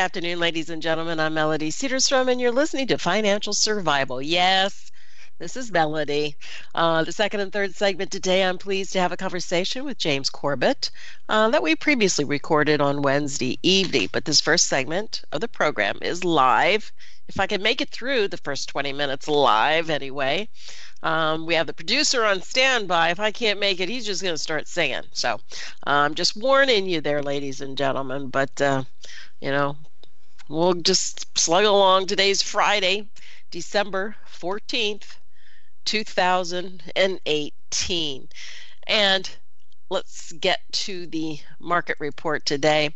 afternoon, ladies and gentlemen. I'm Melody Cedarstrom, and you're listening to Financial Survival. Yes, this is Melody. The second and third segment today, I'm pleased to have a conversation with James Corbett that we previously recorded on Wednesday evening. But this first segment of the program is live. If I can make it through the first 20 minutes live anyway. We have the producer on standby. If I can't make it, he's just going to start singing. So I'm just warning you there, ladies and gentlemen. But, we'll just slug along. Today's Friday, December 14th, 2018. And let's get to the market report today.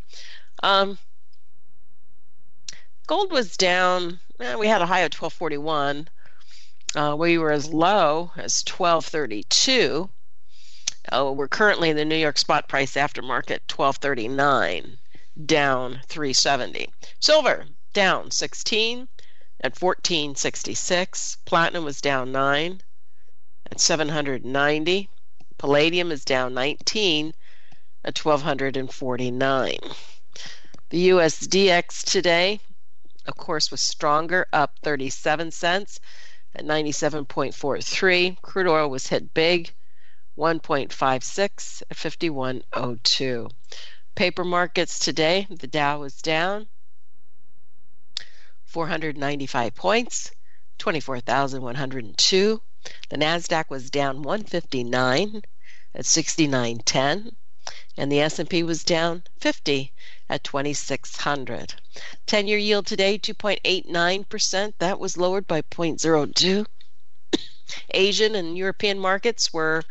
Gold was down. We had a high of 1241. We were as low as 1232. We're currently in the New York spot price aftermarket 1239, down 370. Silver down 16 at 1466. Platinum was down 9 at 790. Palladium is down 19 at 1249. The USDX today, of course, was stronger, up 37 cents. At 97.43. Crude oil was hit big, 1.56 at 51.02. Paper markets today, the Dow was down 495 points, 24,102. The NASDAQ was down 159 at 69.10. And the S&P was down 50 at 2,600. 10-year yield today, 2.89%. That was lowered by 0.02. Asian and European markets were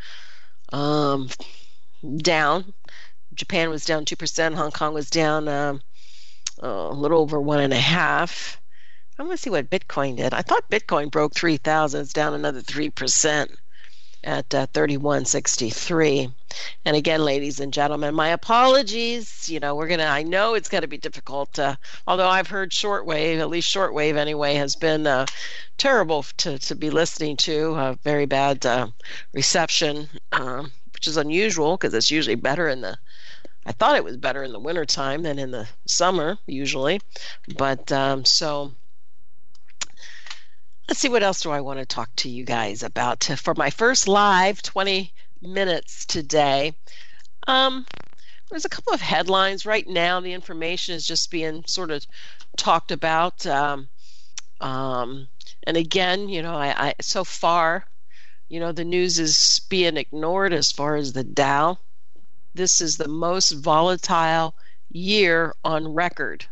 down. Japan was down 2%. Hong Kong was down a little over 1.5%. I want to see what Bitcoin did. I thought Bitcoin broke 3,000. It's down another 3%. At 31.63. And again, ladies and gentlemen, my apologies. I know it's going to be difficult, although I've heard shortwave, at least shortwave anyway, has been terrible to be listening to. Very bad reception, which is unusual because it's usually better I thought it was better in the wintertime than in the summer, usually. But so let's see, what else do I want to talk to you guys about for my first live 20 minutes today. There's a couple of headlines right now. The information is just being sort of talked about. And again, I so far, the news is being ignored as far as the Dow. This is the most volatile year on record.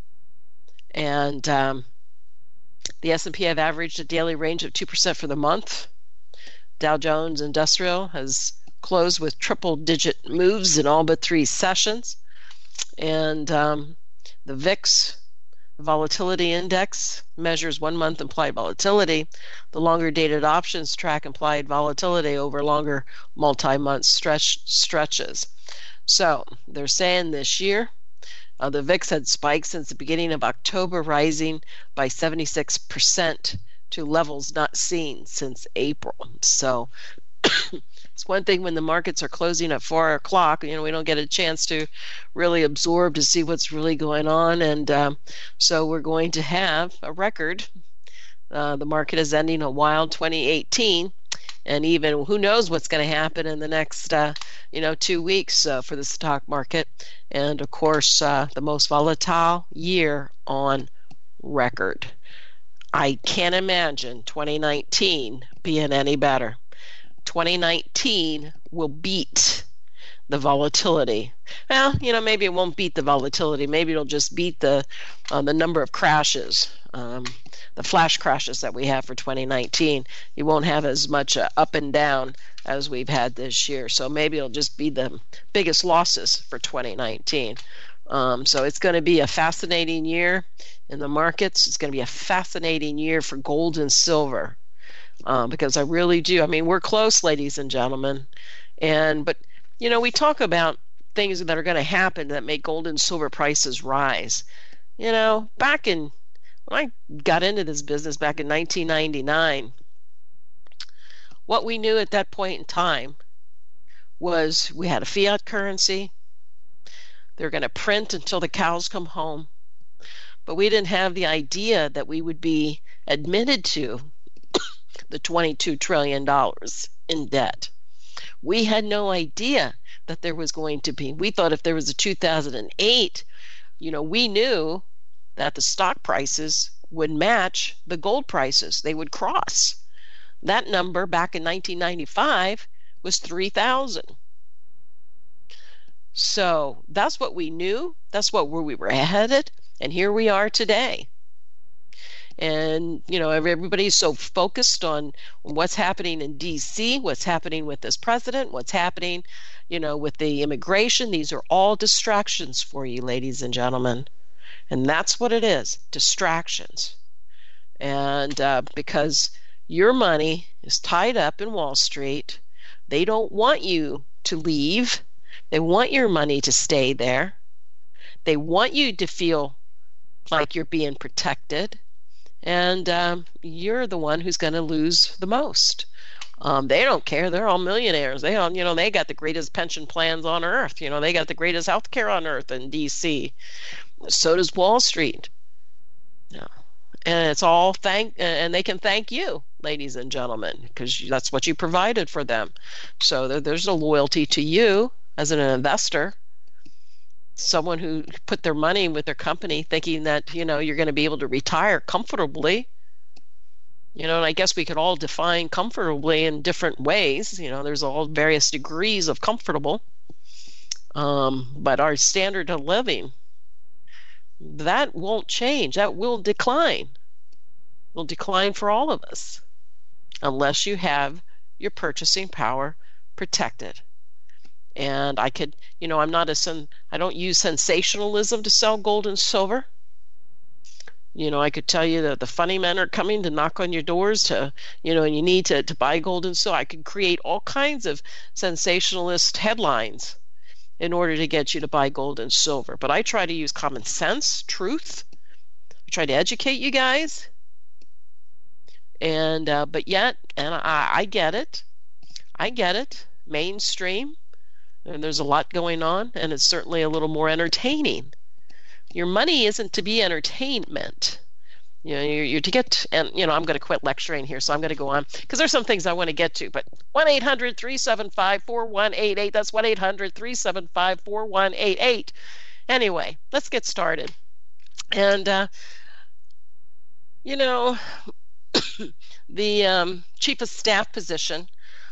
And the S&P have averaged a daily range of 2% for the month. Dow Jones Industrial has closed with triple-digit moves in all but 3 sessions. And the VIX Volatility Index measures 1-month implied volatility. The longer-dated options track implied volatility over longer multi-month stretches. So they're saying this year, the VIX had spiked since the beginning of October, rising by 76% to levels not seen since April. So it's one thing when the markets are closing at 4 o'clock, we don't get a chance to really absorb to see what's really going on. And so we're going to have a record. The market is ending a wild 2018. And even who knows what's going to happen in the next, 2 weeks for the stock market. And, of course, the most volatile year on record. I can't imagine 2019 being any better. 2019 will beat the volatility. Well, maybe it won't beat the volatility. Maybe it'll just beat the number of crashes, the flash crashes that we have for 2019. You won't have as much up and down as we've had this year. So maybe it'll just be the biggest losses for 2019. So it's going to be a fascinating year in the markets. It's going to be a fascinating year for gold and silver because I really do. I mean, we're close, ladies and gentlemen. But we talk about things that are going to happen that make gold and silver prices rise. Back in when I got into this business back in 1999, what we knew at that point in time was we had a fiat currency. They're going to print until the cows come home. but we didn't have the idea that we would be admitted to the $22 trillion in debt. We had no idea that there was going to be. We thought if there was a 2008, we knew that the stock prices would match the gold prices. They would cross. That number back in 1995 was 3,000. So that's what we knew. That's where we were headed. And here we are today. And, everybody's so focused on what's happening in D.C., what's happening with this president, what's happening, with the immigration. These are all distractions for you, ladies and gentlemen. And that's what it is, distractions. And because your money is tied up in Wall Street, they don't want you to leave. They want your money to stay there. They want you to feel like you're being protected. And you're the one who's going to lose the most. They don't care. They're all millionaires. They all, they got the greatest pension plans on earth. They got the greatest health care on earth in D.C. So does Wall Street. Yeah. And it's all and they can thank you, ladies and gentlemen, because that's what you provided for them. So there's a loyalty to you as an investor. Someone who put their money with their company thinking that, you're going to be able to retire comfortably. And I guess we could all define comfortably in different ways. There's all various degrees of comfortable. But our standard of living, that won't change. That will decline. It will decline for all of us unless you have your purchasing power protected. And I could, I don't use sensationalism to sell gold and silver. I could tell you that the funny men are coming to knock on your doors and you need to buy gold and silver. I could create all kinds of sensationalist headlines in order to get you to buy gold and silver. But I try to use common sense, truth. I try to educate you guys. And, but yet, and I get it. I get it. Mainstream. And there's a lot going on, and it's certainly a little more entertaining. Your money isn't to be entertainment. You're to get, and I'm going to quit lecturing here, so I'm going to go on because there's some things I want to get to. But 1-800-375-4188. That's 1-800-375-4188. Anyway, let's get started. And the chief of staff position.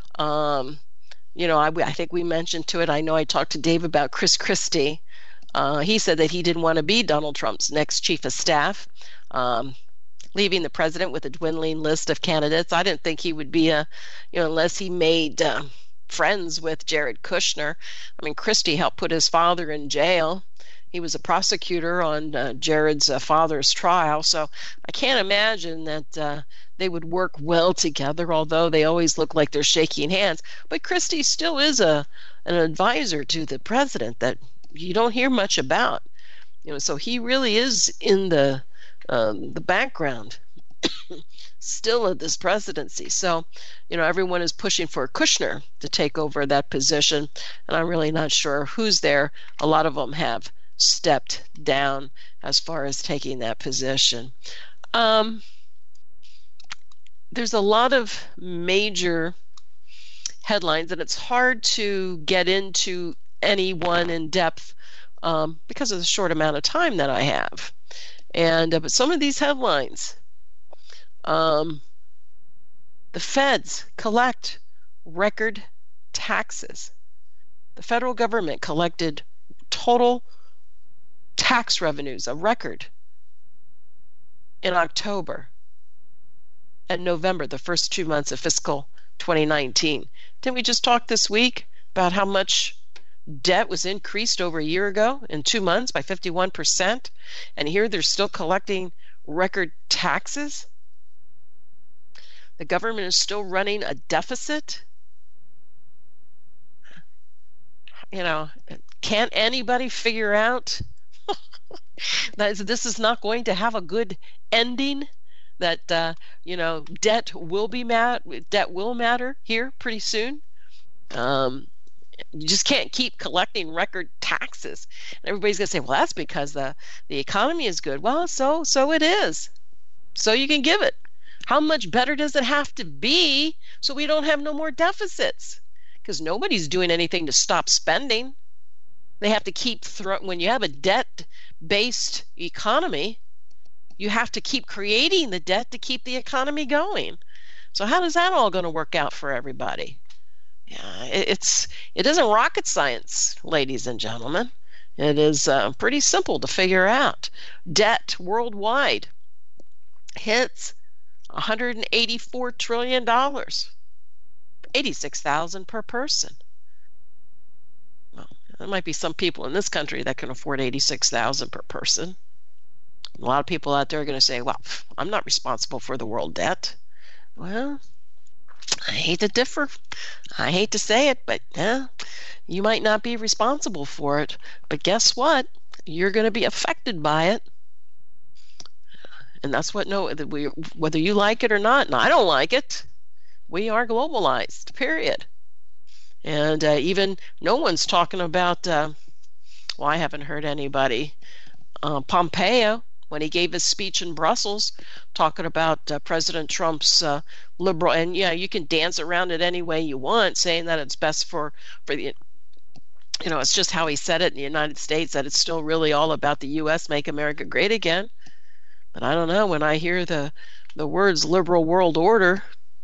I think we mentioned to it. I know I talked to Dave about Chris Christie. He said that he didn't want to be Donald Trump's next chief of staff, leaving the president with a dwindling list of candidates. I didn't think he would be unless he made friends with Jared Kushner. I mean, Christie helped put his father in jail. He was a prosecutor on Jared's father's trial, so I can't imagine that they would work well together, although they always look like they're shaking hands. But Christie still is an advisor to the president that you don't hear much about. So he really is in the background still of this presidency. So, everyone is pushing for Kushner to take over that position, and I'm really not sure who's there. A lot of them have stepped down as far as taking that position. There's a lot of major headlines, and it's hard to get into any one in depth because of the short amount of time that I have. And but some of these headlines, the feds collect record taxes. The federal government collected total tax revenues, a record, in October and November, the first 2 months of fiscal 2019. Didn't we just talk this week about how much debt was increased over a year ago in 2 months by 51%? And here they're still collecting record taxes? The government is still running a deficit? Can't anybody figure out that this is not going to have a good ending? That debt will matter here pretty soon. You just can't keep collecting record taxes. And everybody's going to say, well, that's because the economy is good. Well, so it is. So you can give it. How much better does it have to be so we don't have no more deficits? Because nobody's doing anything to stop spending. They have to keep when you have a debt-based economy, you have to keep creating the debt to keep the economy going. So how is that all going to work out for everybody? Yeah, it isn't rocket science, ladies and gentlemen. It is pretty simple to figure out. Debt worldwide hits $184 trillion, 86,000 per person. Well, there might be some people in this country that can afford 86,000 per person. A lot of people out there are going to say, well, I'm not responsible for the world debt. Well, I hate to differ. I hate to say it, but you might not be responsible for it. But guess what? You're going to be affected by it. And that's whether you like it or not, and I don't like it, we are globalized, period. And even no one's talking about, well, I haven't heard anybody, Pompeo, when he gave his speech in Brussels, talking about President Trump's liberal, and yeah, you can dance around it any way you want, saying that it's best for the, it's just how he said it in the United States, that it's still really all about the U.S., make America great again. But I don't know, when I hear the words liberal world order,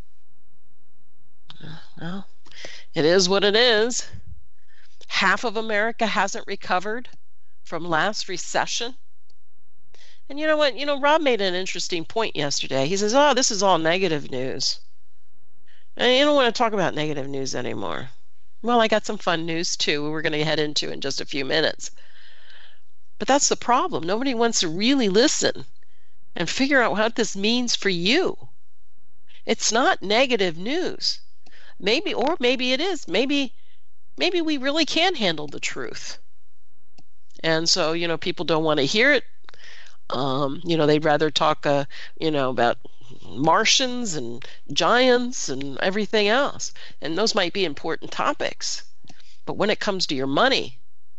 well, it is what it is. Half of America hasn't recovered from last recession. And you know what? Rob made an interesting point yesterday. He says, oh, this is all negative news. And you don't want to talk about negative news anymore. Well, I got some fun news too, we're going to head into in just a few minutes. But that's the problem. Nobody wants to really listen and figure out what this means for you. It's not negative news. Maybe it is. Maybe we really can handle the truth. And so, people don't want to hear it. They'd rather talk, about Martians and giants and everything else. And those might be important topics. But when it comes to your money,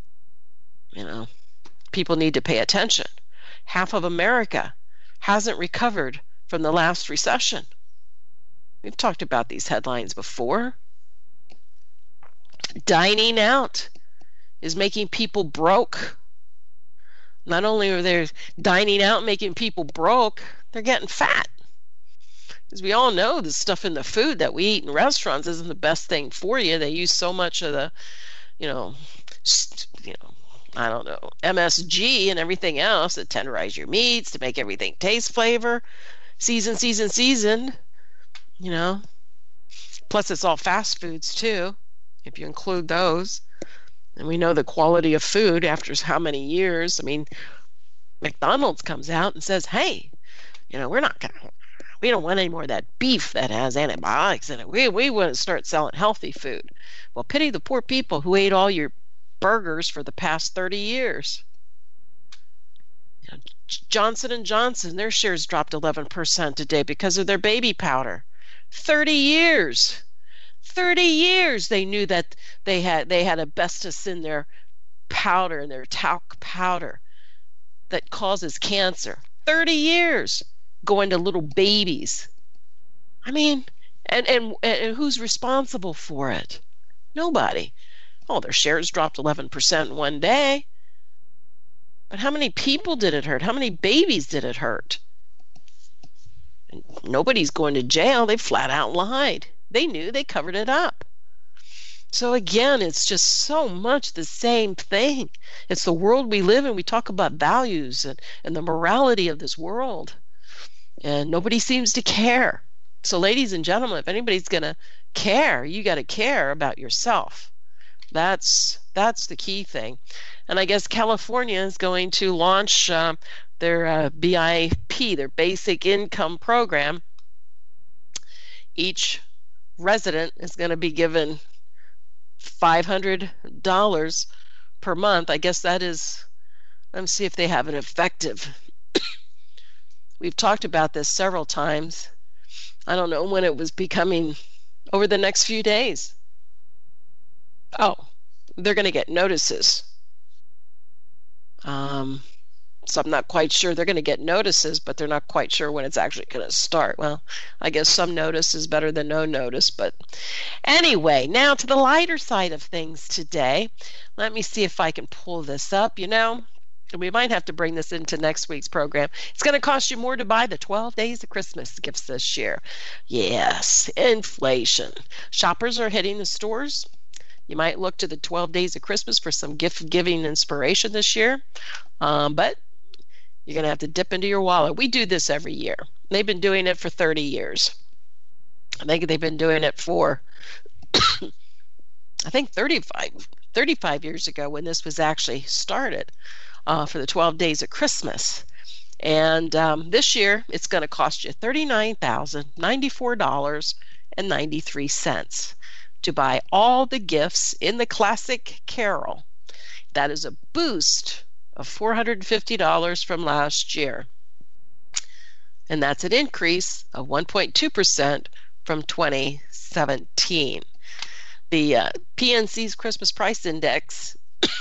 people need to pay attention. Half of America hasn't recovered from the last recession. We've talked about these headlines before. Dining out is making people broke. Not only are they dining out making people broke, they're getting fat. Because we all know the stuff in the food that we eat in restaurants isn't the best thing for you. They use so much of the, I don't know, MSG and everything else to tenderize your meats, to make everything taste flavor, season. Plus it's all fast foods too, if you include those. And we know the quality of food after how many years. I mean, McDonald's comes out and says, hey, we don't want any more of that beef that has antibiotics in it. We want to start selling healthy food. Well, pity the poor people who ate all your burgers for the past 30 years. Johnson & Johnson, their shares dropped 11% today because of their baby powder. 30 years. 30 years they knew that they had asbestos in their powder, in their talc powder, that causes cancer. 30 years going to little babies. I mean, and who's responsible for it? Nobody. Oh, their shares dropped 11% in one day. But how many people did it hurt? How many babies did it hurt? And nobody's going to jail. They flat out lied. They knew, they covered it up. So again, it's just so much the same thing. It's the world we live in. We talk about values and the morality of this world. And nobody seems to care. So ladies and gentlemen, if anybody's going to care, you got to care about yourself. That's the key thing. And I guess California is going to launch their BIP, their basic income program. Each resident is going to be given $500 per month. I guess that is, let's see if they have it effective. We've talked about this several times. I don't know when it was becoming over the next few days. Oh, they're going to get notices. So I'm not quite sure. They're going to get notices, but they're not quite sure when it's actually going to start. Well, I guess some notice is better than no notice. But anyway, now to the lighter side of things today. Let me see if I can pull this up. You know, we might have to bring this into next week's program. It's going to cost you more to buy the 12 Days of Christmas gifts this year. Yes, inflation. Shoppers are hitting the stores. You might look to the 12 Days of Christmas for some gift-giving inspiration this year. But you're going to have to dip into your wallet. We do this every year. They've been doing it for 30 years. I think they've been doing it for, 35 years ago when this was actually started for the 12 Days of Christmas. And this year, it's going to cost you $39,094.93 to buy all the gifts in the classic Carol. That is a boost of $450 from last year. And that's an increase of 1.2% from 2017. The PNC's Christmas Price Index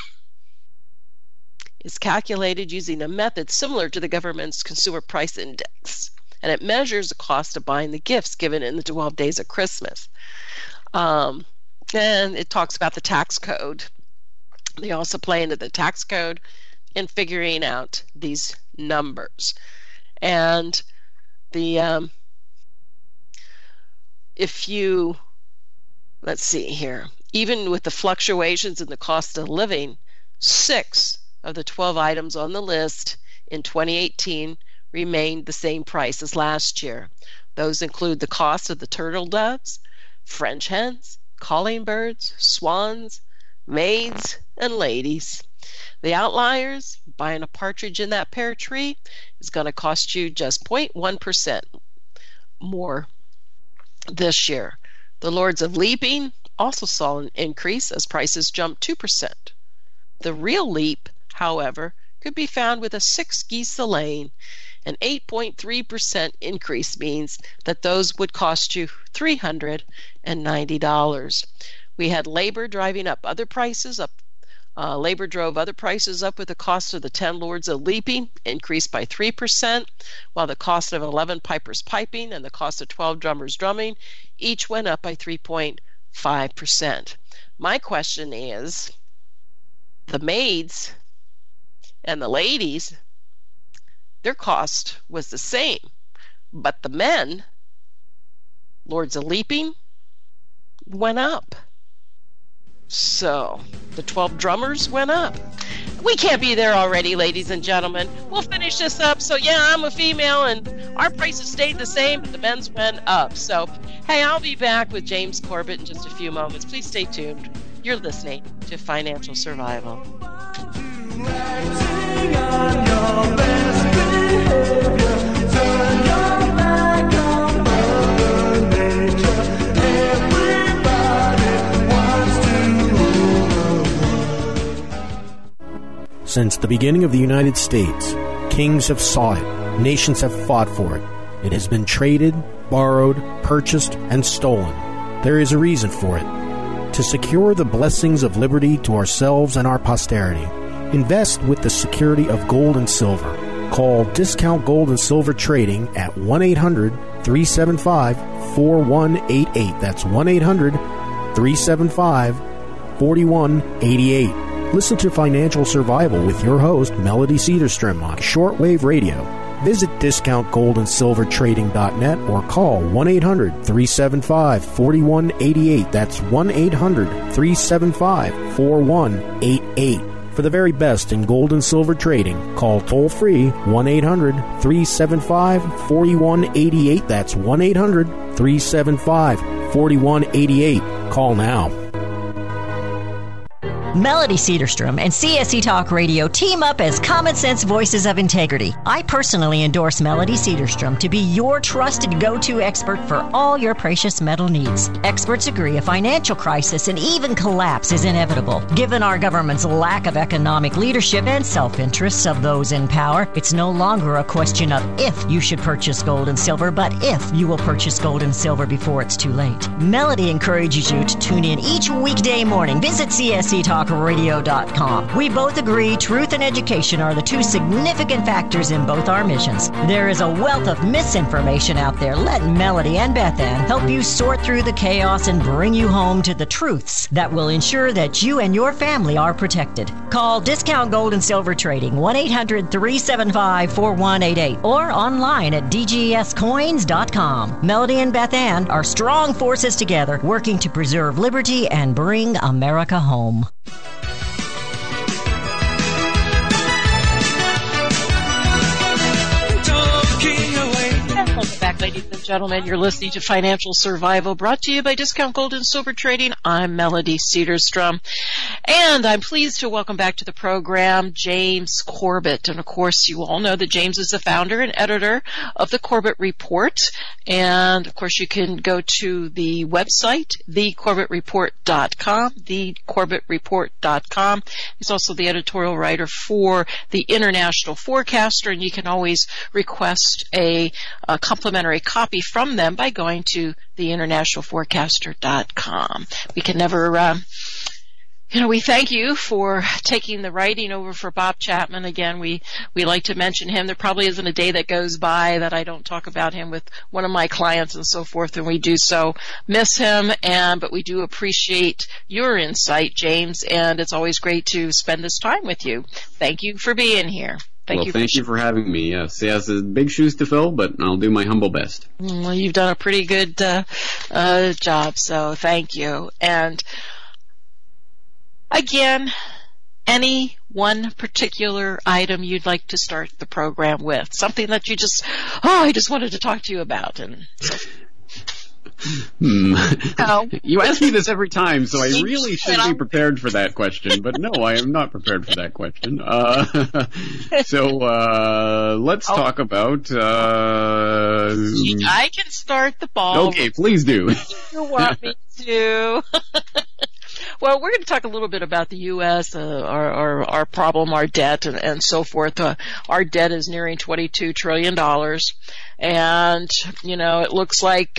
is calculated using a method similar to the government's Consumer Price Index, and it measures the cost of buying the gifts given in the 12 Days of Christmas. And it talks about the tax code. They also play into the tax code in figuring out these numbers. And the if you, let's see here, even with the fluctuations in the cost of living, 6 of the 12 items on the list in 2018 remained the same price as last year. Those include the cost of the turtle doves, French hens, calling birds, swans, maids, and ladies. The outliers, buying a partridge in that pear tree, is going to cost you just 0.1% more this year. The Lords of Leaping also saw an increase as prices jumped 2%. The real leap, however, could be found with a 6 geese a laying. An 8.3% increase means that those would cost you $390. We had labor driving up other prices up. Labor drove other prices up with the cost of the 10 Lords of Leaping increased by 3%, while the cost of 11 pipers piping and the cost of 12 drummers drumming each went up by 3.5%. My question is, the maids and the ladies, their cost was the same, but the men, Lords of Leaping, went up. So the 12 drummers went up. We can't be there already, ladies and gentlemen. We'll finish this up. So yeah, I'm a female and our prices stayed the same, but the men's went up. So hey, I'll be back with James Corbett in just a few moments. Please stay tuned. You're listening to Financial Survival. Since the beginning of the United States, kings have sought it, nations have fought for it. It has been traded, borrowed, purchased, and stolen. There is a reason for it. To secure the blessings of liberty to ourselves and our posterity, invest with the security of gold and silver. Call Discount Gold and Silver Trading at 1-800-375-4188. That's 1-800-375-4188. Listen to Financial Survival with your host, Melody Cedarstrom, on shortwave radio. Visit discountgoldandsilvertrading.net or call 1-800-375-4188. That's 1-800-375-4188. For the very best in gold and silver trading, call toll-free 1-800-375-4188. That's 1-800-375-4188. Call now. Melody Cedarstrom and CSE Talk Radio team up as common sense voices of integrity. I personally endorse Melody Cedarstrom to be your trusted go-to expert for all your precious metal needs. Experts agree a financial crisis and even collapse is inevitable. Given our government's lack of economic leadership and self-interests of those in power, it's no longer a question of if you should purchase gold and silver, but if you will purchase gold and silver before it's too late. Melody encourages you to tune in each weekday morning. Visit CSETalkRadio.com. We both agree truth and education are the two significant factors in both our missions. There is a wealth of misinformation out there. Let Melody and Beth Ann help you sort through the chaos and bring you home to the truths that will ensure that you and your family are protected. Call Discount Gold and Silver Trading 1-800-375-4188 or online at dgscoins.com. Melody and Beth Ann are strong forces together working to preserve liberty and bring America home. Welcome back, ladies and gentlemen. You're listening to Financial Survival, brought to you by Discount Gold and Silver Trading. I'm Melody Cedarstrom, and I'm pleased to welcome back to the program James Corbett. And of course, you all know that James is the founder and editor of the Corbett Report. And of course, you can go to the website, thecorbettreport.com, thecorbettreport.com. He's also the editorial writer for the International Forecaster, and you can always request a complimentary copy from them by going to theinternationalforecaster.com. We can never, we thank you for taking the writing over for Bob Chapman. Again, we like to mention him. There probably isn't a day that goes by that I don't talk about him with one of my clients and so forth, and we do so miss him, but we do appreciate your insight, James, and it's always great to spend this time with you. Thank you for being here. Thank you for having me. Yes, it's big shoes to fill, but I'll do my humble best. Well, you've done a pretty good job, so thank you. And again, any one particular item you'd like to start the program with, something that you I just wanted to talk to you about. And You ask me this every time, so I really should be prepared for that question. But no, I am not prepared for that question. Let's talk about... I can start the ball. Okay, please do. You want me to? Well, we're going to talk a little bit about the U.S., our problem, our debt, and so forth. Our debt is nearing $22 trillion. And, it looks like...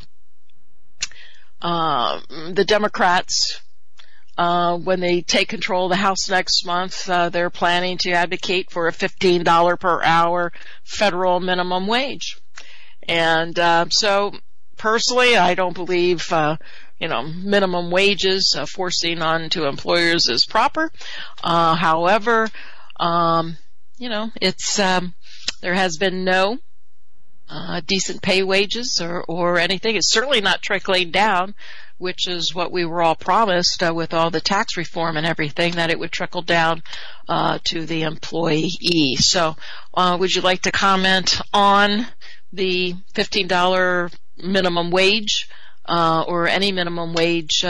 the Democrats, when they take control of the House next month, they're planning to advocate for a $15 per hour federal minimum wage. And so, personally, I don't believe, minimum wages forcing onto employers is proper. However, it's there has been no decent pay wages or anything. It's certainly not trickling down, which is what we were all promised with all the tax reform and everything, that it would trickle down to the employee. So would you like to comment on the $15 minimum wage or any minimum wage?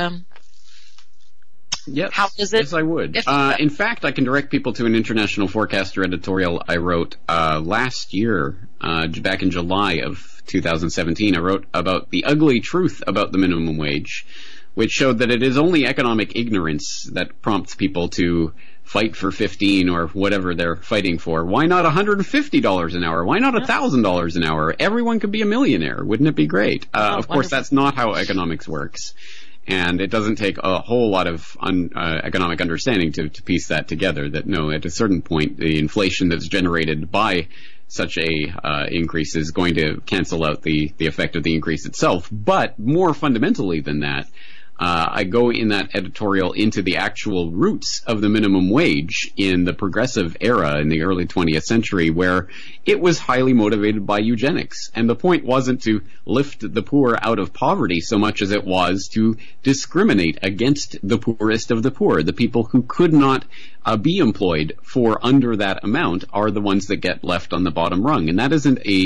Yes. How is it? Yes, I would. In fact, I can direct people to an International Forecaster editorial I wrote last year, back in July of 2017. I wrote about the ugly truth about the minimum wage, which showed that it is only economic ignorance that prompts people to fight for 15 or whatever they're fighting for. Why not $150 an hour? Why not $1,000 an hour? Everyone could be a millionaire. Wouldn't it be great? Of course, that's not how economics works. And it doesn't take a whole lot of economic understanding to piece that together, that no, at a certain point, the inflation that's generated by such a increase is going to cancel out the effect of the increase itself. But more fundamentally than that, I go in that editorial into the actual roots of the minimum wage in the progressive era in the early 20th century, where it was highly motivated by eugenics. And the point wasn't to lift the poor out of poverty so much as it was to discriminate against the poorest of the poor. The people who could not be employed for under that amount are the ones that get left on the bottom rung. And that isn't a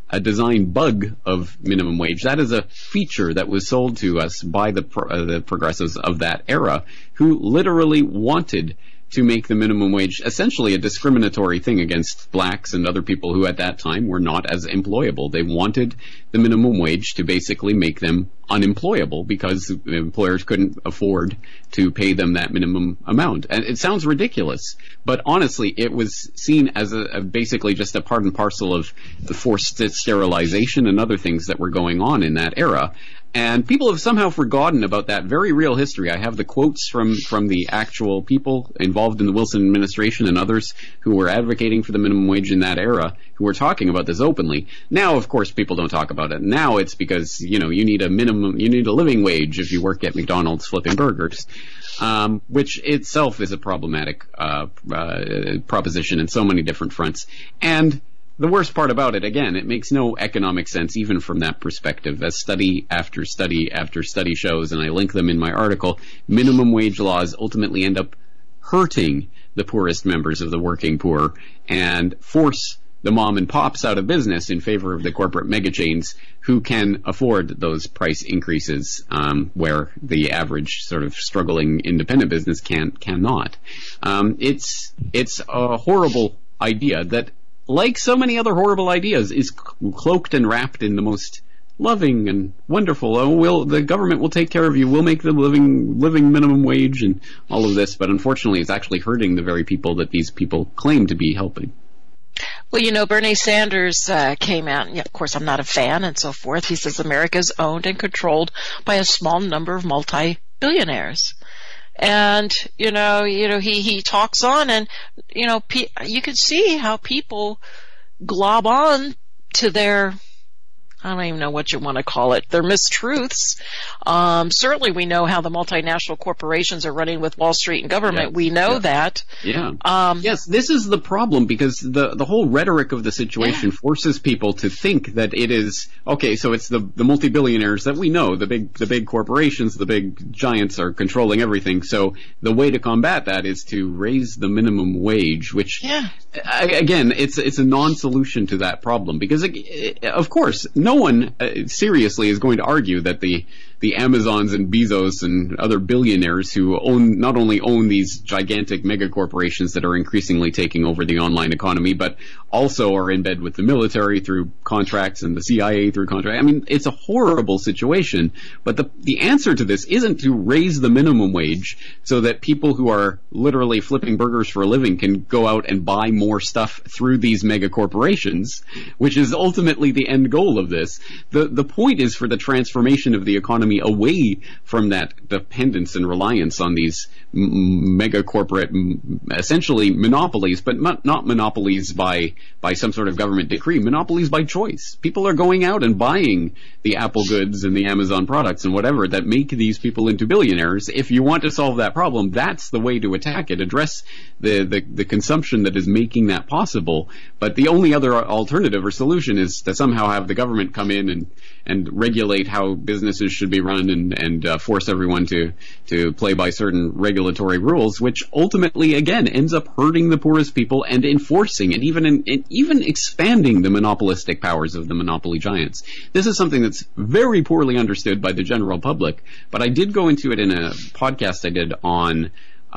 a design bug of minimum wage. That is a feature that was sold to us by the progressives of that era, who literally wanted to make the minimum wage essentially a discriminatory thing against blacks and other people who at that time were not as employable. They wanted the minimum wage to basically make them unemployable because employers couldn't afford to pay them that minimum amount. And it sounds ridiculous, but honestly, it was seen as basically just a part and parcel of the forced sterilization and other things that were going on in that era. And people have somehow forgotten about that very real history. I have the quotes from the actual people involved in the Wilson administration and others who were advocating for the minimum wage in that era, who were talking about this openly. Now, of course, people don't talk about it. Now it's because, you need a living wage if you work at McDonald's flipping burgers, which itself is a problematic proposition in so many different fronts. And the worst part about it, again, it makes no economic sense even from that perspective. As study after study after study shows, and I link them in my article, minimum wage laws ultimately end up hurting the poorest members of the working poor and force the mom and pops out of business in favor of the corporate mega chains who can afford those price increases, where the average sort of struggling independent business cannot. It's a horrible idea that, like so many other horrible ideas, is cloaked and wrapped in the most loving and wonderful, the government will take care of you, we'll make the living minimum wage and all of this, but unfortunately it's actually hurting the very people that these people claim to be helping. Well, Bernie Sanders came out, and of course I'm not a fan and so forth. He says America is owned and controlled by a small number of multi-billionaires. And, he talks on, and, you can see how people glob on to their, I don't even know what you want to call it, their mistruths. Certainly we know how the multinational corporations are running with Wall Street and government. Yes, we know that. Yeah. Yes, this is the problem, because the whole rhetoric of the situation forces people to think that it is, okay, so it's the multi-billionaires that we know, the big corporations, the big giants are controlling everything. So the way to combat that is to raise the minimum wage, which, again, it's a non-solution to that problem, because of course, no one seriously is going to argue that the Amazons and Bezos and other billionaires who not only own these gigantic mega corporations that are increasingly taking over the online economy, but also are in bed with the military through contracts and the CIA through contracts. I mean, it's a horrible situation, but the answer to this isn't to raise the minimum wage so that people who are literally flipping burgers for a living can go out and buy more stuff through these mega corporations, which is ultimately the end goal of this. The point is for the transformation of the economy away from that dependence and reliance on these mega corporate, essentially monopolies, but not monopolies by some sort of government decree, monopolies by choice. People are going out and buying the Apple goods and the Amazon products and whatever that make these people into billionaires. If you want to solve that problem, that's the way to attack it. Address the consumption that is making that possible. But the only other alternative or solution is to somehow have the government come in and regulate how businesses should be run and force everyone to play by certain regulatory rules, which ultimately, again, ends up hurting the poorest people and enforcing and even expanding the monopolistic powers of the monopoly giants. This is something that's very poorly understood by the general public, but I did go into it in a podcast I did on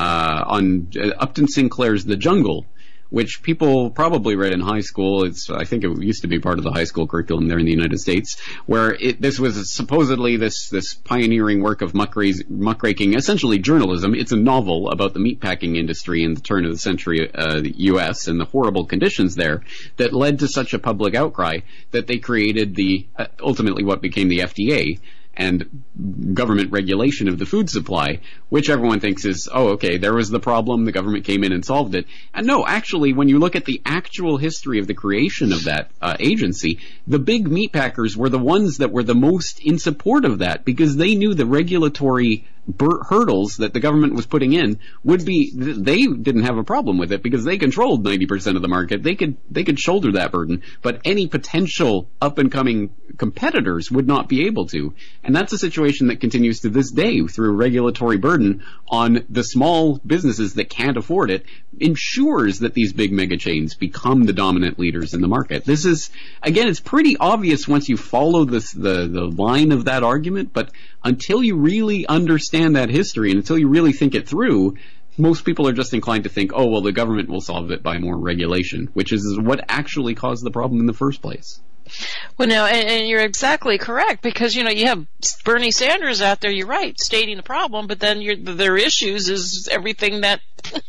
Upton Sinclair's The Jungle, which people probably read in high school. I think it used to be part of the high school curriculum there in the United States, where this was supposedly this pioneering work of muckraking, essentially journalism. It's a novel about the meatpacking industry in the turn of the century the U.S. and the horrible conditions there that led to such a public outcry that they created ultimately what became the FDA, and government regulation of the food supply, which everyone thinks is, okay, there was the problem, the government came in and solved it. And no, actually, when you look at the actual history of the creation of that agency, the big meat packers were the ones that were the most in support of that, because they knew the regulatory hurdles that the government was putting in they didn't have a problem with it because they controlled 90% of the market. They could shoulder that burden, but any potential up and coming competitors would not be able to. And that's a situation that continues to this day through regulatory burden on the small businesses that can't afford it, ensures that these big mega chains become the dominant leaders in the market. This is, again, it's pretty obvious once you follow the line of that argument, but until you really understand that history and until you really think it through, most people are just inclined to think, oh, well, the government will solve it by more regulation, which is what actually caused the problem in the first place. Well, no, and you're exactly correct, because, you have Bernie Sanders out there, you're right, stating the problem, but then their issues is everything that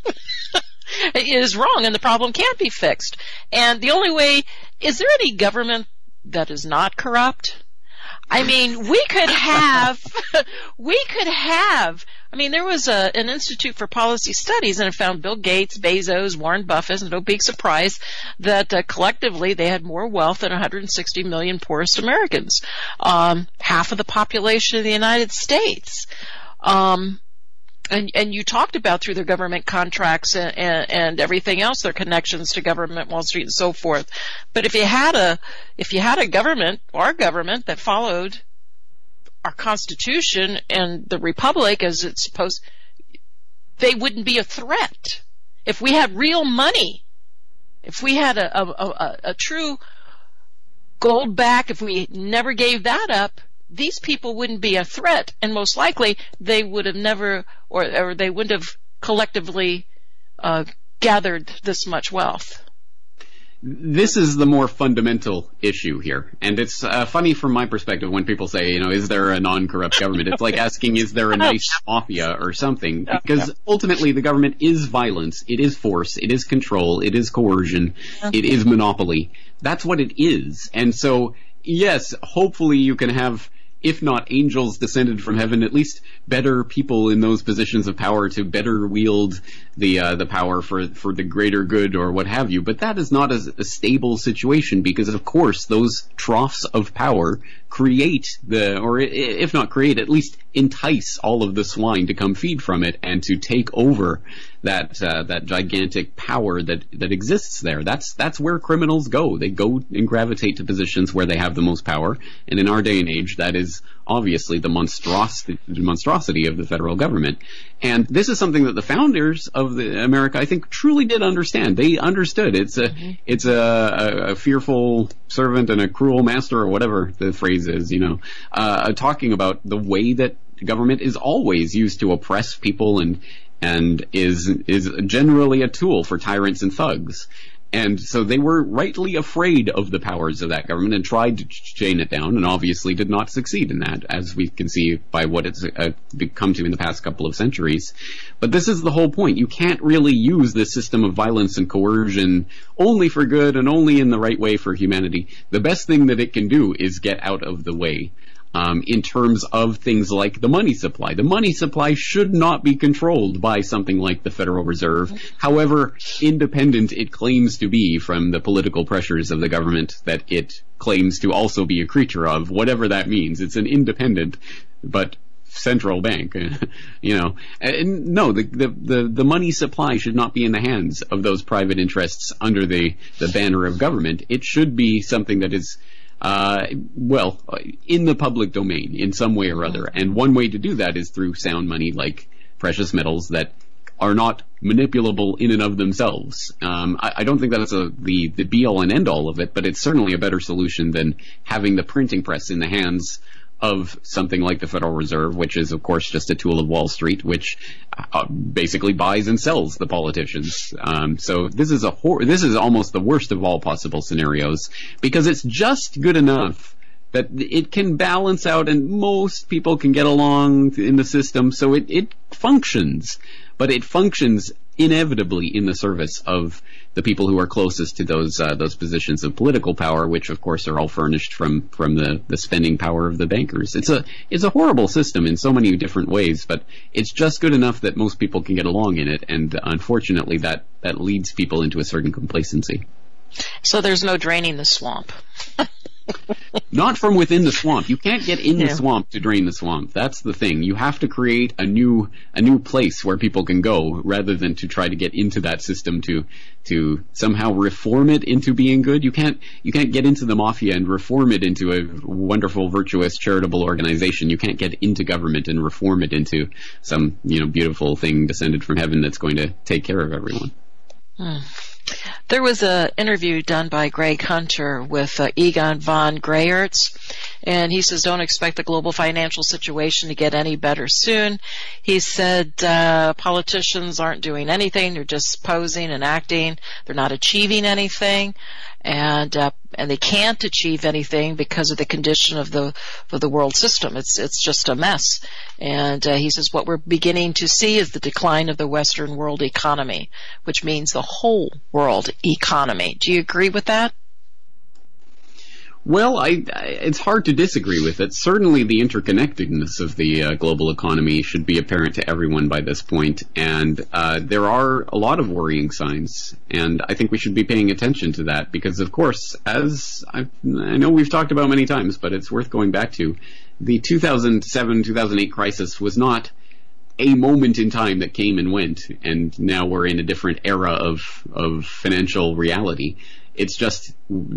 is wrong, and the problem can't be fixed. And the only way, is there any government that is not corrupt? I mean, we could have, there was an Institute for Policy Studies, and it found Bill Gates, Bezos, Warren Buffett, and no big surprise that collectively they had more wealth than 160 million poorest Americans, half of the population of the United States. And you talked about through their government contracts and everything else, their connections to government, Wall Street, and so forth. But if you had a government, our government, that followed our Constitution and the Republic as it's supposed, they wouldn't be a threat. If we had real money, if we had a true gold back, if we never gave that up, these people wouldn't be a threat, and most likely they would have never, or they wouldn't have collectively gathered this much wealth. This is the more fundamental issue here, and it's funny from my perspective when people say, is there a non-corrupt government? It's like asking, is there a nice mafia or something? Because ultimately the government is violence, it is force, it is control, it is coercion, it is monopoly. That's what it is. And so, yes, hopefully you can have, if not angels descended from heaven, at least better people in those positions of power to better wield the power for the greater good or what have you. But that is not a stable situation, because of course those troughs of power create or if not create, at least entice all of the swine to come feed from it and to take over that gigantic power that exists there. That's where criminals go. They go and gravitate to positions where they have the most power. And in our day and age, that is obviously the monstrosity of the federal government. And this is something that the founders of America, I think, truly did understand. They understood it's a fearful servant and a cruel master, or whatever the phrase is, talking about the way that government is always used to oppress people and is generally a tool for tyrants and thugs. And so they were rightly afraid of the powers of that government and tried to chain it down, and obviously did not succeed in that, as we can see by what it's come to in the past couple of centuries. But this is the whole point. You can't really use this system of violence and coercion only for good and only in the right way for humanity. The best thing that it can do is get out of the way. In terms of things like the money supply. The money supply should not be controlled by something like the Federal Reserve, however independent it claims to be from the political pressures of the government that it claims to also be a creature of, whatever that means. It's an independent but central bank, No, the money supply should not be in the hands of those private interests under the banner of government. It should be something that is in the public domain in some way or other. And one way to do that is through sound money like precious metals that are not manipulable in and of themselves. I don't think that's the be-all and end-all of it, but it's certainly a better solution than having the printing press in the hands of something like the Federal Reserve, which is, of course, just a tool of Wall Street, which basically buys and sells the politicians. So this is almost the worst of all possible scenarios, because it's just good enough that it can balance out and most people can get along in the system, so it functions. But it functions inevitably in the service of the people who are closest to those positions of political power, which of course are all furnished from the spending power of the bankers. It's a horrible system in so many different ways, but it's just good enough that most people can get along in it, and unfortunately that leads people into a certain complacency. So there's no draining the swamp. Not from within the swamp. You can't get in the swamp to drain the swamp. That's the thing. You have to create a new place where people can go, rather than to try to get into that system to somehow reform it into being good. You can't get into the mafia and reform it into a wonderful, virtuous, charitable organization. You can't get into government and reform it into some, beautiful thing descended from heaven that's going to take care of everyone. There was an interview done by Greg Hunter with Egon von Greyerz, and he says, don't expect the global financial situation to get any better soon. He said politicians aren't doing anything. They're just posing and acting. They're not achieving anything, and they can't achieve anything because of the condition of the world system. It's just a mess. And he says what we're beginning to see is the decline of the Western world economy, which means the whole world economy. Do you agree with that? Well, it's hard to disagree with it. Certainly the interconnectedness of the global economy should be apparent to everyone by this point, and there are a lot of worrying signs, and I think we should be paying attention to that, because of course, as I know we've talked about many times, but it's worth going back to, the 2007-2008 crisis was not a moment in time that came and went, and now we're in a different era of financial reality. It's just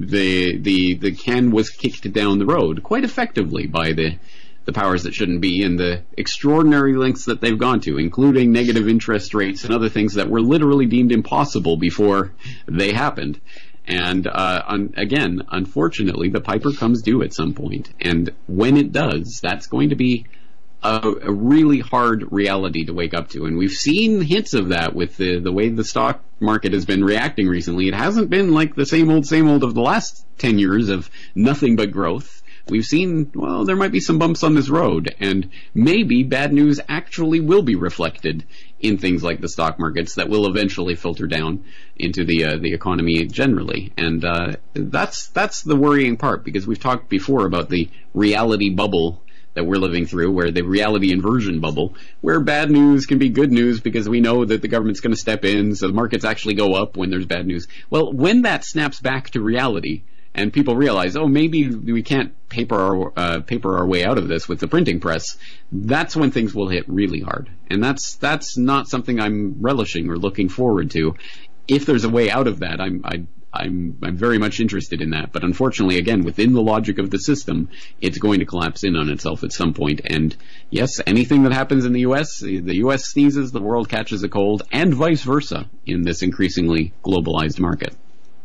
the can was kicked down the road quite effectively by the powers that shouldn't be, and the extraordinary lengths that they've gone to, including negative interest rates and other things that were literally deemed impossible before they happened. And again, unfortunately, the piper comes due at some point, and when it does, that's going to be a really hard reality to wake up to. And we've seen hints of that with the way the stock market has been reacting recently. It hasn't been like the same old of the last 10 years of nothing but growth. We've seen, well, there might be some bumps on this road, and maybe bad news actually will be reflected in things like the stock markets that will eventually filter down into the economy generally. And that's the worrying part, because we've talked before about the reality bubble that we're living through, where the reality inversion bubble, where bad news can be good news because we know that the government's going to step in, so the markets actually go up when there's bad news. Well, when that snaps back to reality, and people realize, oh, maybe we can't paper our way out of this with the printing press, that's when things will hit really hard. And that's not something I'm relishing or looking forward to. If there's a way out of that, I'm very much interested in that. But unfortunately, again, within the logic of the system, it's going to collapse in on itself at some point. And yes, anything that happens in the U.S., the U.S. sneezes, the world catches a cold, and vice versa in this increasingly globalized market.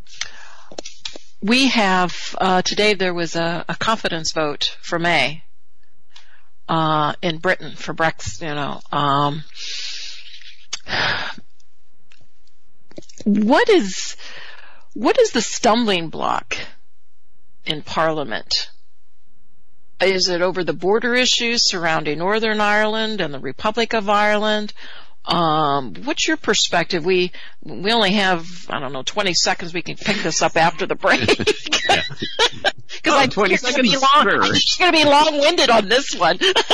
We have, today there was a confidence vote for May in Britain for Brexit, What is the stumbling block in Parliament? Is it over the border issues surrounding Northern Ireland and the Republic of Ireland? What's your perspective? We only have, 20 seconds. We can pick this up after the break. Because I think it's going to be long-winded on this one.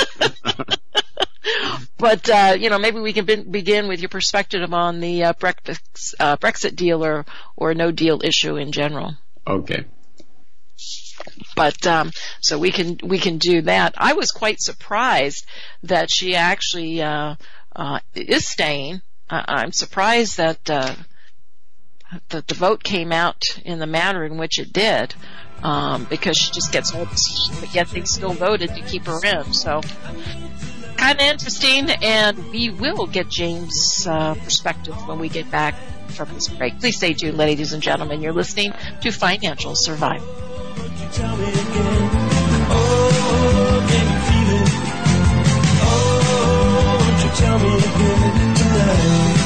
But, maybe we can begin with your perspective on the Brexit deal or no deal issue in general. Okay. But so we can do that. I was quite surprised that she actually is staying. I'm surprised that the vote came out in the manner in which it did, because she just gets no decision, but yet they still voted to keep her in. So kind of interesting, and we will get James' perspective when we get back from this break. Please stay tuned, ladies and gentlemen. You're listening to Financial Survival. Tell me again. Oh, can you feel it? Oh, won't you tell me again tonight?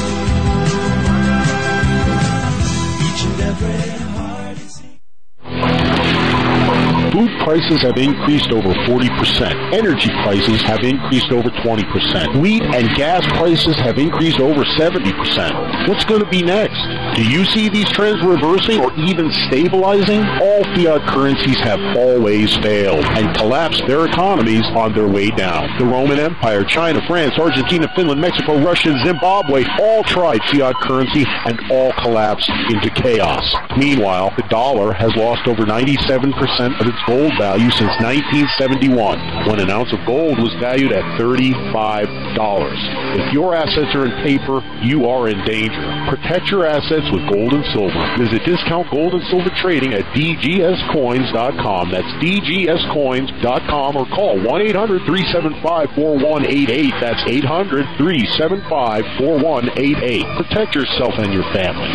Each and every heart is Food prices have increased over 40%. Energy prices have increased over 20%. Wheat and gas prices have increased over 70%. What's going to be next? Do you see these trends reversing or even stabilizing? All fiat currencies have always failed and collapsed their economies on their way down. The Roman Empire, China, France, Argentina, Finland, Mexico, Russia, Zimbabwe all tried fiat currency and all collapsed into chaos. Meanwhile, the dollar has lost over 97% of its gold value since 1971, when an ounce of gold was valued at $35. If your assets are in paper, you are in danger. Protect your assets with gold and silver. Visit Discount Gold and Silver Trading at dgscoins.com. That's dgscoins.com, or call 1-800-375-4188. That's 800-375-4188. Protect yourself and your family.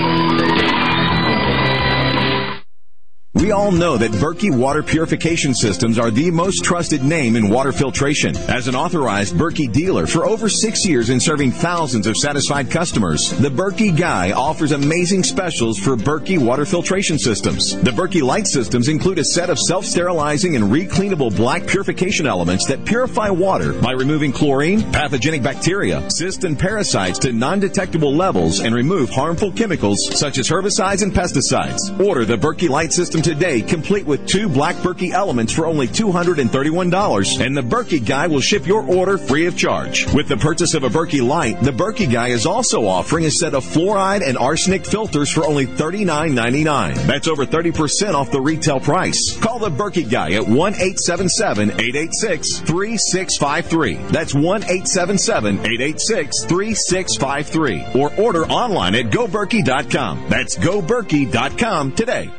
We all know that Berkey Water Purification Systems are the most trusted name in water filtration. As an authorized Berkey dealer for over 6 years and serving thousands of satisfied customers, the Berkey Guy offers amazing specials for Berkey Water Filtration Systems. The Berkey Light Systems include a set of self-sterilizing and recleanable black purification elements that purify water by removing chlorine, pathogenic bacteria, cysts, and parasites to non-detectable levels and remove harmful chemicals such as herbicides and pesticides. Order the Berkey Light System today, complete with 2 black Berkey elements for only $231, and the Berkey Guy will ship your order free of charge. With the purchase of a Berkey Light, the Berkey Guy is also offering a set of fluoride and arsenic filters for only $39.99. That's over 30% off the retail price. Call the Berkey Guy at 1-877-886-3653. That's 1-877-886-3653. Or order online at GoBerkey.com. That's GoBerkey.com today.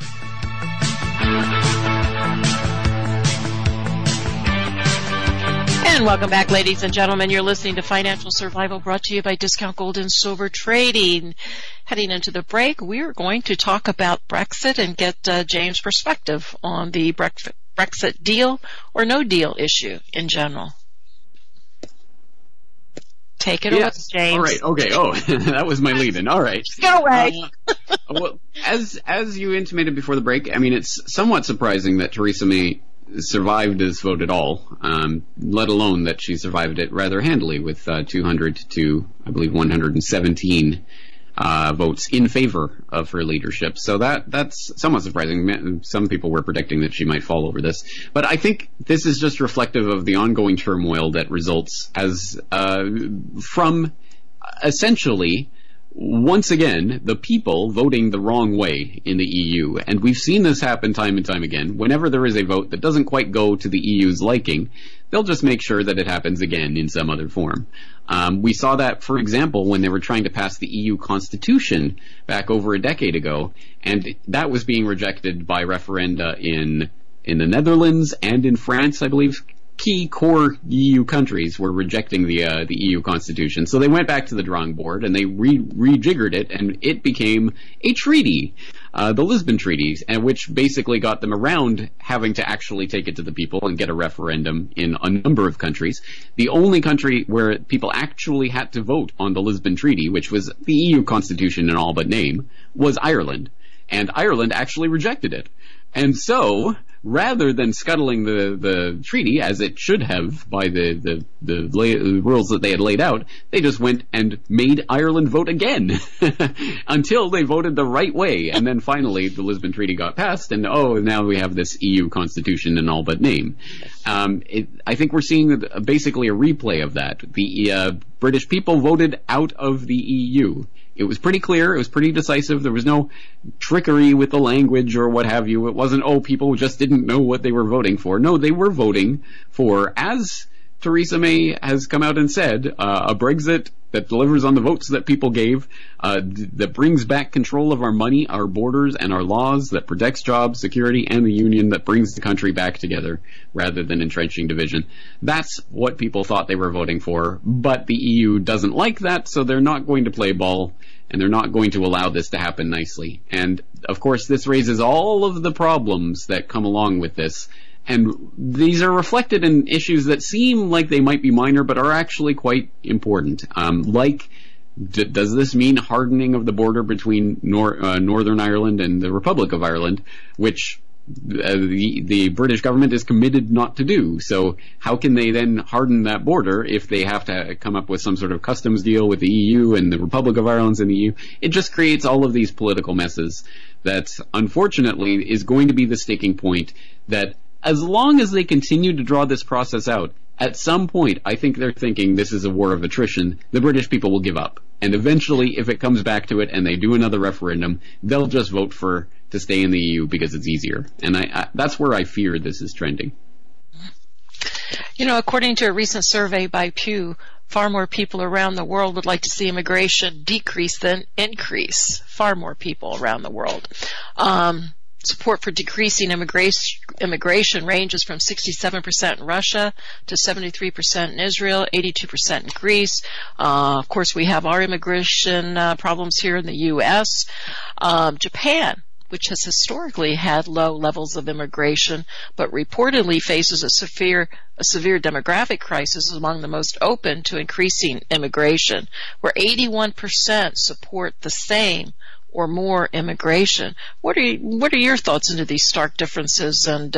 And welcome back, ladies and gentlemen. You're listening to Financial Survival, brought to you by Discount Gold and Silver Trading. Heading into the break, we are going to talk about Brexit and get James' perspective on the Brexit deal or no deal issue in general. Take it away, James. All right. Okay. Oh, that was my lead-in. All right. Go away. Well, as you intimated before the break, I mean, it's somewhat surprising that Theresa May survived this vote at all, let alone that she survived it rather handily with 200 to, I believe, 117 votes in favor of her leadership. So that's somewhat surprising. Some people were predicting that she might fall over this. But I think this is just reflective of the ongoing turmoil that results from essentially, once again, the people voting the wrong way in the EU. And we've seen this happen time and time again. Whenever there is a vote that doesn't quite go to the EU's liking, they'll just make sure that it happens again in some other form. We saw that, for example, when they were trying to pass the EU Constitution back over a decade ago, and that was being rejected by referenda in the Netherlands and in France, I believe. Key core EU countries were rejecting the EU Constitution. So they went back to the drawing board and they rejiggered it, and it became a treaty, the Lisbon Treaties, and which basically got them around having to actually take it to the people and get a referendum in a number of countries. The only country where people actually had to vote on the Lisbon Treaty, which was the EU Constitution in all but name, was Ireland. And Ireland actually rejected it. And so, rather than scuttling the treaty, as it should have by the rules that they had laid out, they just went and made Ireland vote again until they voted the right way. And then finally, the Lisbon Treaty got passed, and now we have this EU Constitution in all but name. I think we're seeing basically a replay of that. The British people voted out of the EU. It was pretty clear. It was pretty decisive. There was no trickery with the language or what have you. It wasn't, people just didn't know what they were voting for. No, they were voting for, as Theresa May has come out and said, a Brexit that delivers on the votes that people gave, that brings back control of our money, our borders, and our laws, that protects jobs, security, and the union, that brings the country back together rather than entrenching division. That's what people thought they were voting for, but the EU doesn't like that, so they're not going to play ball, and they're not going to allow this to happen nicely. And, of course, this raises all of the problems that come along with this. And these are reflected in issues that seem like they might be minor, but are actually quite important. Does this mean hardening of the border between Northern Ireland and the Republic of Ireland, which the British government is committed not to do. So how can they then harden that border if they have to come up with some sort of customs deal with the EU and the Republic of Ireland's in the EU? It just creates all of these political messes that unfortunately is going to be the sticking point that as long as they continue to draw this process out, at some point, I think they're thinking this is a war of attrition. The British people will give up. And eventually, if it comes back to it and they do another referendum, they'll just vote to stay in the EU because it's easier. And that's where I fear this is trending. You know, according to a recent survey by Pew, far more people around the world would like to see immigration decrease than increase. Far more people around the world. Support for decreasing immigration ranges from 67% in Russia to 73% in Israel, 82% in Greece. Of course, we have our immigration problems here in the U.S. Japan, which has historically had low levels of immigration, but reportedly faces a severe demographic crisis, among the most open to increasing immigration, where 81% support the same or more immigration. What are your thoughts into these stark differences, and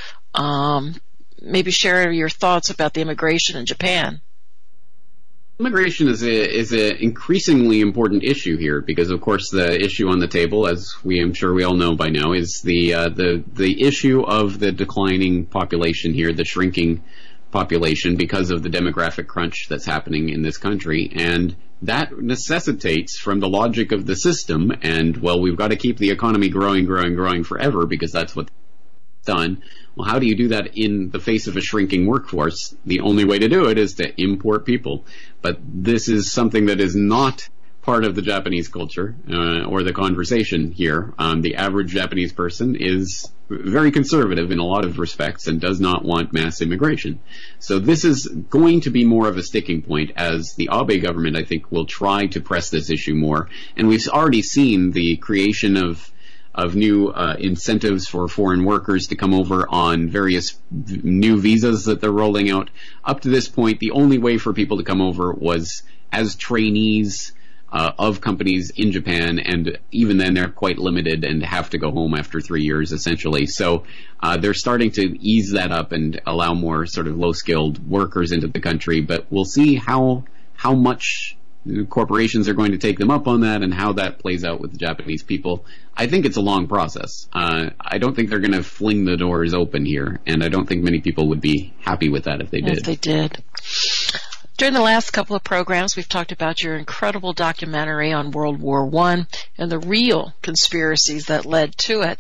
maybe share your thoughts about the immigration in Japan? Immigration is an increasingly important issue here because, of course, the issue on the table, as I'm sure we all know by now, is the issue of the declining population here, the shrinking population because of the demographic crunch that's happening in this country. And that necessitates, from the logic of the system, and, well, we've got to keep the economy growing forever because that's what's done. Well, how do you do that in the face of a shrinking workforce? The only way to do it is to import people. But this is something that is not part of the Japanese culture or the conversation here. The average Japanese person is very conservative in a lot of respects and does not want mass immigration. So this is going to be more of a sticking point as the Abe government, I think, will try to press this issue more. And we've already seen the creation of new incentives for foreign workers to come over on various new visas that they're rolling out. Up to this point, the only way for people to come over was as trainees of companies in Japan, and even then they're quite limited and have to go home after 3 years, essentially. So they're starting to ease that up and allow more sort of low-skilled workers into the country, but we'll see how much corporations are going to take them up on that and how that plays out with the Japanese people. I think it's a long process. I don't think they're going to fling the doors open here, and I don't think many people would be happy with that if they did. If they did. During the last couple of programs, we've talked about your incredible documentary on World War I and the real conspiracies that led to it.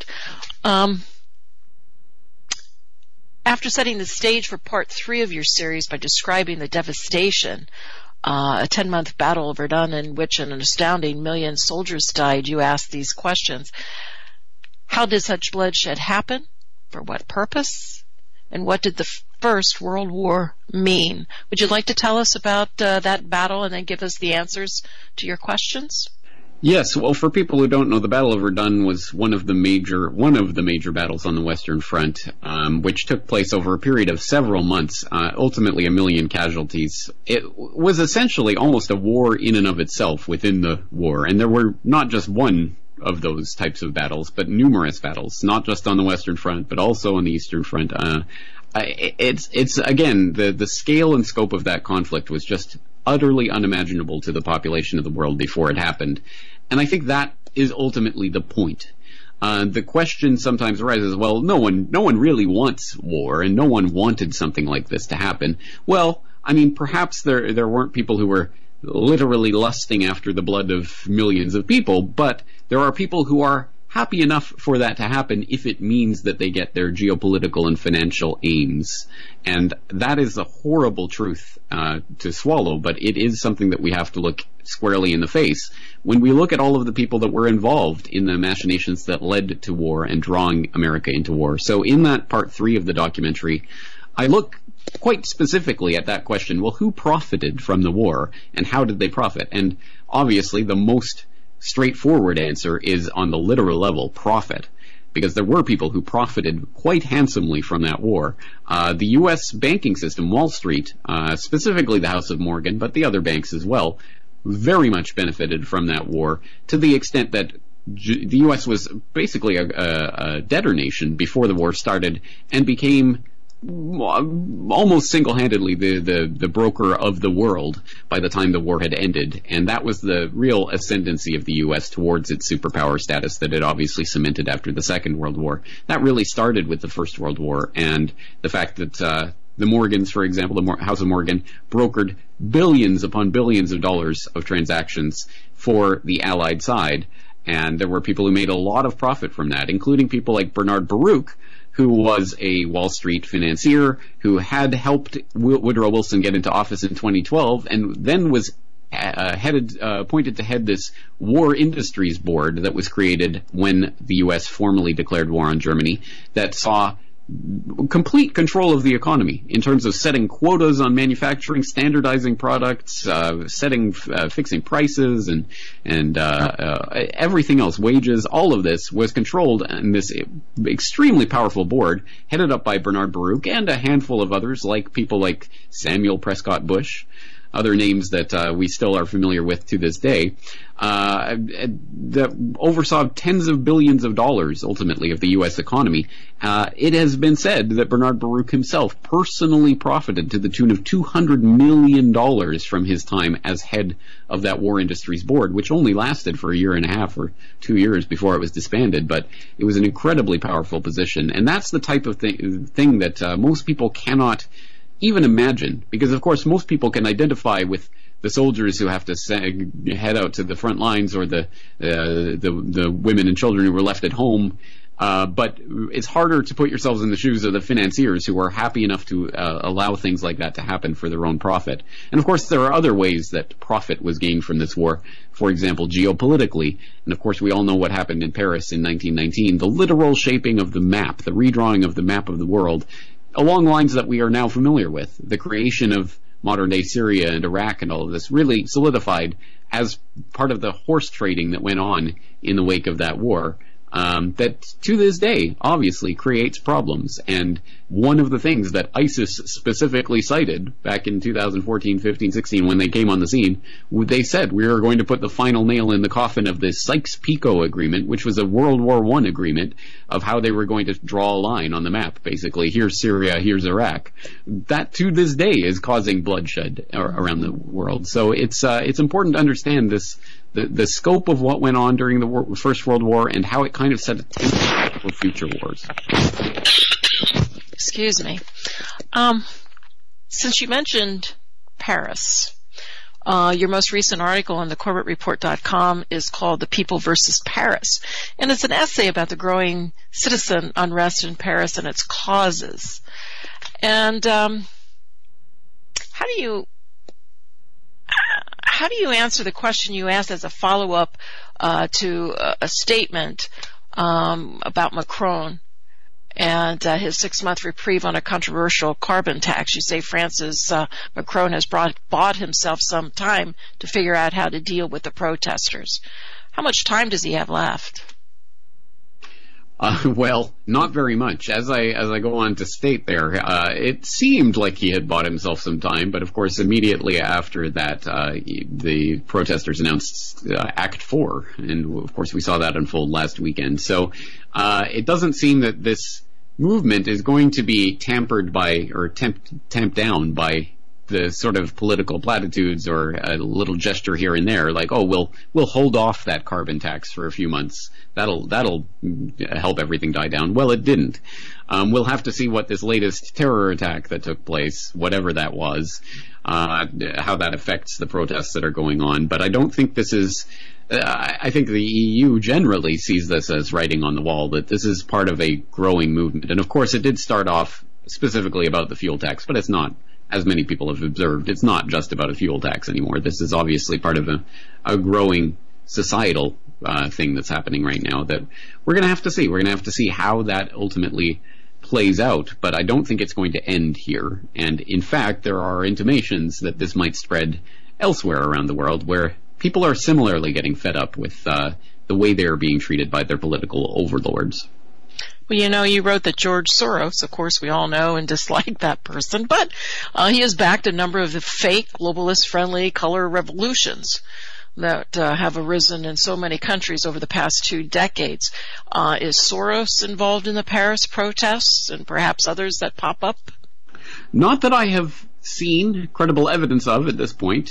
After setting the stage for part 3 of your series by describing the devastation, a 10-month battle of Verdun in which an astounding 1 million soldiers died, you asked these questions. How did such bloodshed happen? For what purpose? And what did the First World War mean? Would you like to tell us about that battle and then give us the answers to your questions? Yes. Well, for people who don't know, the Battle of Verdun was one of the major battles on the Western Front, which took place over a period of several months, ultimately 1 million casualties. It was essentially almost a war in and of itself within the war, and there were not just one of those types of battles, but numerous battles, not just on the Western Front, but also on the Eastern Front. It's again, the scale and scope of that conflict was just utterly unimaginable to the population of the world before it happened. And I think that is ultimately the point. The question sometimes arises, well, no one really wants war, and no one wanted something like this to happen. Well, I mean, perhaps there weren't people who were literally lusting after the blood of millions of people, but there are people who are happy enough for that to happen if it means that they get their geopolitical and financial aims. And that is a horrible truth to swallow, but it is something that we have to look squarely in the face when we look at all of the people that were involved in the machinations that led to war and drawing America into war. So in that part 3 of the documentary, I look quite specifically at that question, well, who profited from the war and how did they profit? And obviously the most straightforward answer is on the literal level, profit, because there were people who profited quite handsomely from that war. The U.S. banking system, Wall Street, specifically the House of Morgan, but the other banks as well, very much benefited from that war to the extent that the U.S. was basically a debtor nation before the war started and became almost single-handedly the broker of the world by the time the war had ended. And that was the real ascendancy of the U.S. towards its superpower status that it obviously cemented after the Second World War. That really started with the First World War and the fact that the Morgans, for example, the House of Morgan, brokered billions upon billions of dollars of transactions for the Allied side. And there were people who made a lot of profit from that, including people like Bernard Baruch, who was a Wall Street financier who had helped Woodrow Wilson get into office in 2012 and then was appointed to head this War Industries Board that was created when the U.S. formally declared war on Germany that saw complete control of the economy in terms of setting quotas on manufacturing, standardizing products, fixing prices, and everything else, wages. All of this was controlled in this extremely powerful board headed up by Bernard Baruch and a handful of others, like people like Samuel Prescott Bush, other names that we still are familiar with to this day, that oversaw tens of billions of dollars, ultimately, of the U.S. economy. It has been said that Bernard Baruch himself personally profited to the tune of $200 million from his time as head of that War Industries Board, which only lasted for a year and a half or 2 years before it was disbanded, but it was an incredibly powerful position. And that's the type of thing that most people cannot even imagine, because of course most people can identify with the soldiers who have to head out to the front lines or the women and children who were left at home, but it's harder to put yourselves in the shoes of the financiers who are happy enough to allow things like that to happen for their own profit. And of course there are other ways that profit was gained from this war, for example geopolitically, and of course we all know what happened in Paris in 1919, the literal shaping of the map, the redrawing of the map of the world along lines that we are now familiar with. The creation of modern-day Syria and Iraq and all of this really solidified as part of the horse trading that went on in the wake of that war, that to this day obviously creates problems. And one of the things that ISIS specifically cited back in 2014, 15, 16 when they came on the scene, they said we are going to put the final nail in the coffin of this Sykes-Picot agreement, which was a World War I agreement of how they were going to draw a line on the map. Basically, here's Syria, here's Iraq. That to this day is causing bloodshed around the world. So it's important to understand this, the scope of what went on during the First World War and how it kind of set a template for future wars. Excuse me. Since you mentioned Paris, your most recent article on thecorbettreport.com is called The People versus Paris. And it's an essay about the growing citizen unrest in Paris and its causes. And how do you answer the question you asked as a follow-up to a statement about Macron and his 6-month reprieve on a controversial carbon tax? You say France's Macron has bought himself some time to figure out how to deal with the protesters. How much time does he have left? Well, not very much. As I go on to state there, it seemed like he had bought himself some time, but of course immediately after that, the protesters announced Act 4, and of course we saw that unfold last weekend. So it doesn't seem that this movement is going to be tampered by or tamped down by the sort of political platitudes or a little gesture here and there, like, oh, we'll hold off that carbon tax for a few months. That'll help everything die down. Well, it didn't. We'll have to see what this latest terror attack that took place, whatever that was, how that affects the protests that are going on. But I don't think this is. I think the EU generally sees this as writing on the wall, that this is part of a growing movement. And of course, it did start off specifically about the fuel tax, but it's not. As many people have observed, it's not just about a fuel tax anymore. This is obviously part of a growing societal thing that's happening right now that we're going to have to see. We're going to have to see how that ultimately plays out, but I don't think it's going to end here. And in fact, there are intimations that this might spread elsewhere around the world where people are similarly getting fed up with the way they're being treated by their political overlords. Well, you know, you wrote that George Soros, of course we all know and dislike that person, but he has backed a number of the fake globalist-friendly color revolutions. that have arisen in so many countries over the past 2 decades. Is Soros involved in the Paris protests and perhaps others that pop up? Not that I have seen credible evidence of at this point.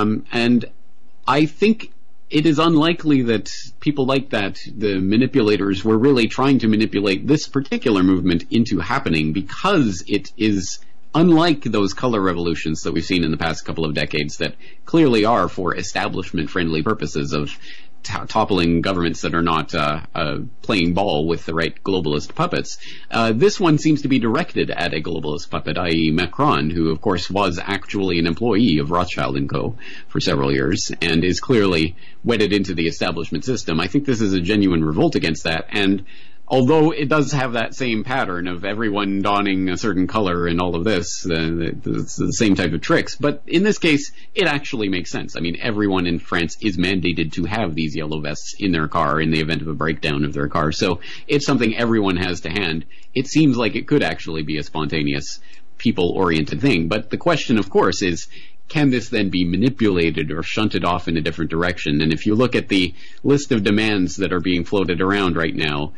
And I think it is unlikely that people like that, the manipulators, were really trying to manipulate this particular movement into happening, because it is unlike those color revolutions that we've seen in the past couple of decades that clearly are for establishment-friendly purposes of toppling governments that are not playing ball with the right globalist puppets. This one seems to be directed at a globalist puppet, i.e. Macron, who of course was actually an employee of Rothschild & Co. for several years and is clearly wedded into the establishment system. I think this is a genuine revolt against that, and although it does have that same pattern of everyone donning a certain color and all of this, it's the same type of tricks. But in this case, it actually makes sense. I mean, everyone in France is mandated to have these yellow vests in their car in the event of a breakdown of their car. So it's something everyone has to hand. It seems like it could actually be a spontaneous, people-oriented thing. But the question, of course, is, can this then be manipulated or shunted off in a different direction? And if you look at the list of demands that are being floated around right now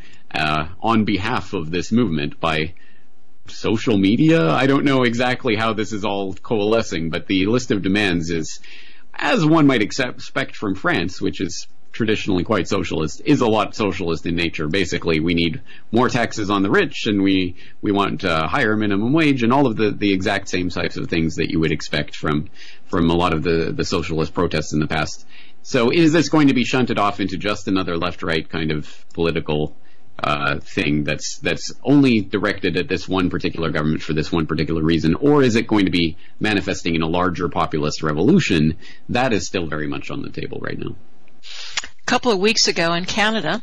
on behalf of this movement by social media, I don't know exactly how this is all coalescing, but the list of demands is, as one might expect from France, which is traditionally quite socialist, is a lot socialist in nature. Basically, we need more taxes on the rich, and we want higher minimum wage, and all of the exact same types of things that you would expect from a lot of the socialist protests in the past. So is this going to be shunted off into just another left-right kind of political thing that's only directed at this one particular government for this one particular reason, or is it going to be manifesting in a larger populist revolution? That is still very much on the table right now. A couple of weeks ago in Canada,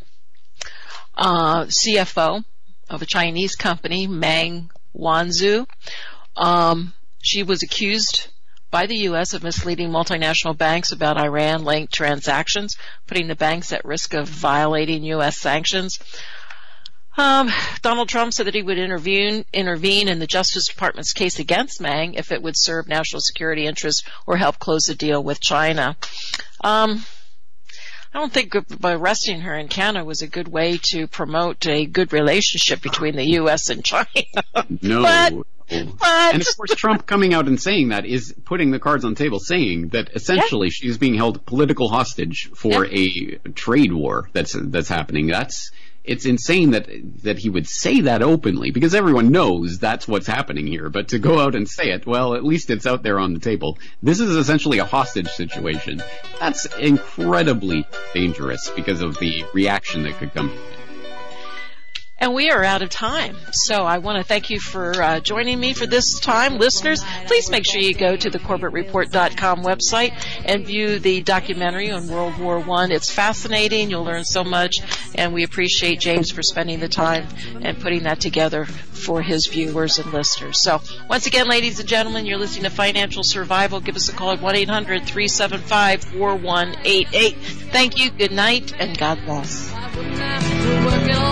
CFO of a Chinese company, Meng Wanzhou, she was accused by the U.S. of misleading multinational banks about Iran-linked transactions, putting the banks at risk of violating U.S. sanctions. Donald Trump said that he would intervene in the Justice Department's case against Meng if it would serve national security interests or help close the deal with China. I don't think by arresting her in Canada was a good way to promote a good relationship between the U.S. and China. No. But and of course, Trump coming out and saying that is putting the cards on the table, saying that essentially she's being held political hostage for a trade war that's happening. It's insane that he would say that openly, because everyone knows that's what's happening here. But to go out and say it, well, at least it's out there on the table. This is essentially a hostage situation. That's incredibly dangerous because of the reaction that could come from it. And we are out of time. So I want to thank you for joining me for this time. Listeners, please make sure you go to the CorbettReport.com website and view the documentary on World War I. It's fascinating. You'll learn so much. And we appreciate James for spending the time and putting that together for his viewers and listeners. So once again, ladies and gentlemen, you're listening to Financial Survival. Give us a call at 1-800-375-4188. Thank you. Good night and God bless.